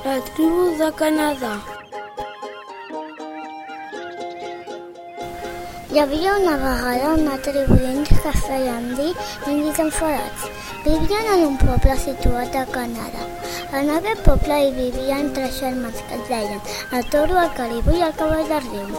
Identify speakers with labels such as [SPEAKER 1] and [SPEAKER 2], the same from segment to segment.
[SPEAKER 1] La tribu de Canadà.
[SPEAKER 2] Hi havia una vegada una tribu d'indis que es feien dir indis enfadats. Vivien en un poble situat a Canadà. En aquest poble hi vivien 3 germans que es deien el toro, el caribú i el cavall del riu.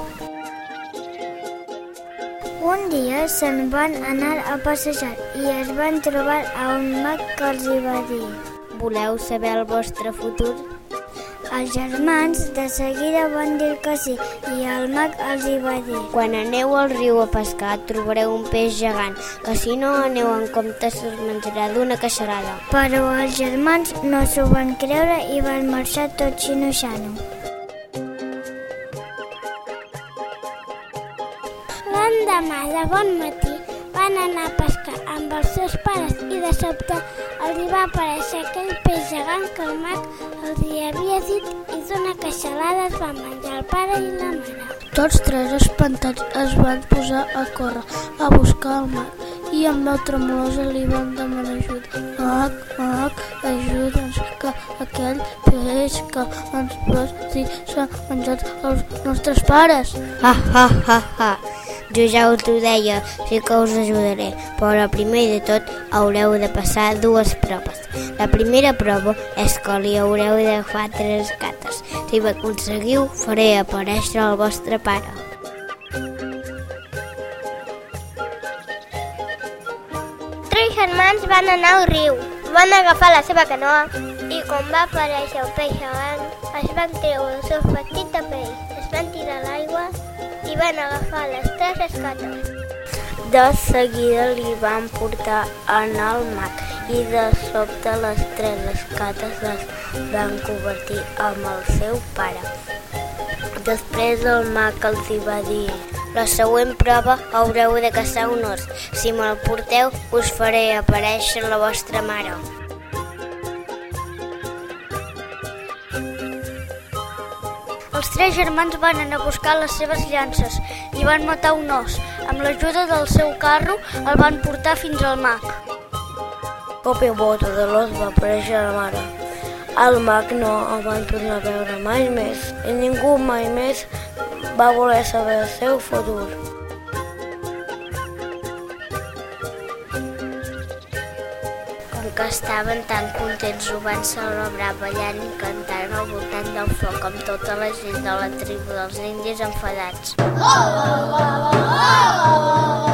[SPEAKER 2] Un dia se'n van anar a passejar i es van trobar a un mag que els hi va dir:
[SPEAKER 3] Voleu saber el vostre futur?
[SPEAKER 2] Els germans de seguida van dir que sí i el mag els hi va dir:
[SPEAKER 3] Quan aneu al riu a pescar trobareu un peix gegant, que si no aneu en compte se'ls menjarà d'una queixalada.
[SPEAKER 2] Però els germans no s'ho van creure i van marxar tot xino-xano. L'endemà de bon matí van anar a pescar amb els seus pares i de sobte els hi va aparèixer aquell peix gegant que el mag els hi havia dit i d'una queixalada es van menjar el pare i la mare.
[SPEAKER 1] Tots 3 espantats es van posar a córrer a buscar el mag i amb veu tremolosa li van demanar ajuda. Mag, ajuda'ns, que aquell peix que ens vas dir s'ha menjat els nostres pares.
[SPEAKER 3] Ha. Jo ja us ho deia, sí que us ajudaré, però primer de tot haureu de passar 2 proves. La primera prova és que li haureu d'agafar 3 cates. Si ho aconseguiu, faré aparèixer el vostre pare.
[SPEAKER 2] Tres germans van anar al riu, van agafar la seva canoa i quan va aparèixer el peix gegant es van treure el seu vestit de pell, es van tirar a l'aigua i van agafar les 3 escates. De seguida li van portar en el mag i de sobte les 3 escates les van convertir en el seu pare. Després el mag els hi va dir: La següent prova haureu de caçar un ós. Si me'l porteu, us faré aparèixer la vostra mare. Els 3 germans van anar a buscar les seves llances i van matar un os. Amb l'ajuda del seu carro el van portar fins al mag.
[SPEAKER 1] Cop i volta de l'os va aparèixer la mare. El mag no el van tornar a veure mai més i ningú mai més va voler saber el seu futur.
[SPEAKER 2] Com que estaven tan contents ho van celebrar ballant i cantant al voltant del foc amb tota la gent de la tribu dels indis enfadats.